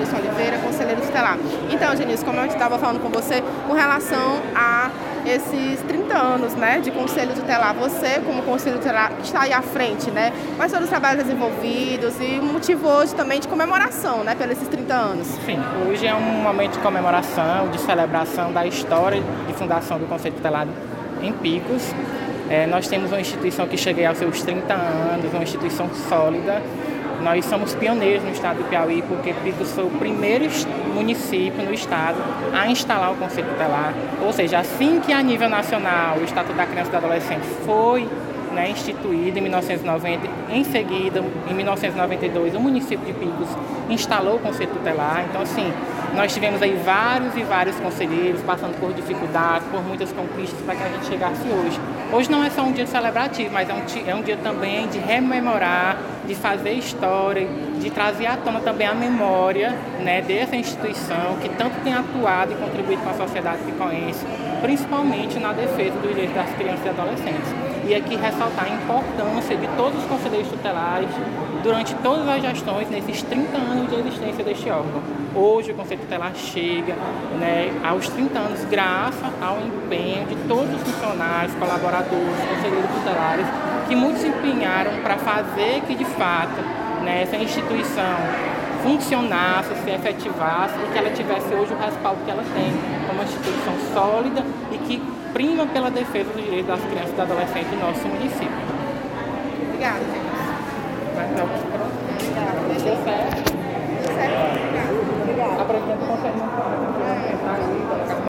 Genilson Oliveira, conselheiro tutelar. Então, Genilson, como eu estava falando com você, com relação a esses 30 anos, né, de conselho tutelar, você como conselho tutelar que está aí à frente, né, quais foram os trabalhos desenvolvidos e um motivo hoje também de comemoração, né, pelos esses 30 anos? Sim, hoje é um momento de comemoração, de celebração da história de fundação do Conselho Tutelar em Picos. Nós temos uma instituição que chega aos seus 30 anos, uma instituição sólida. Nós somos pioneiros no estado do Piauí, porque Picos foi o primeiro município no estado a instalar o Conselho Tutelar. Ou seja, assim que a nível nacional o Estatuto da Criança e do Adolescente foi instituído em 1990, em seguida, em 1992, o município de Picos instalou o Conselho Tutelar. Então, assim, nós tivemos aí vários e vários conselheiros passando por dificuldades, por muitas conquistas para que a gente chegasse hoje. Hoje não é só um dia celebrativo, mas é um dia também de rememorar, de fazer história, de trazer à tona também a memória, né, dessa instituição que tanto tem atuado e contribuído com a sociedade picoense, principalmente na defesa dos direitos das crianças e adolescentes. E aqui ressaltar a importância de todos os conselheiros tutelares durante todas as gestões nesses 30 anos de existência deste órgão. Hoje o Conselho Tutelar chega, né, aos 30 anos graças ao empenho de todos os funcionários, colaboradores, conselheiros tutelares que muito se empenharam para fazer que de fato, né, essa instituição funcionasse, se efetivasse e que ela tivesse hoje o respaldo que ela tem como uma instituição sólida e que prima pela defesa dos direitos das crianças e dos adolescentes do nosso município. Obrigada, gente. Obrigada. Deu certo? Deu certo. Obrigada. A presidenta consegue não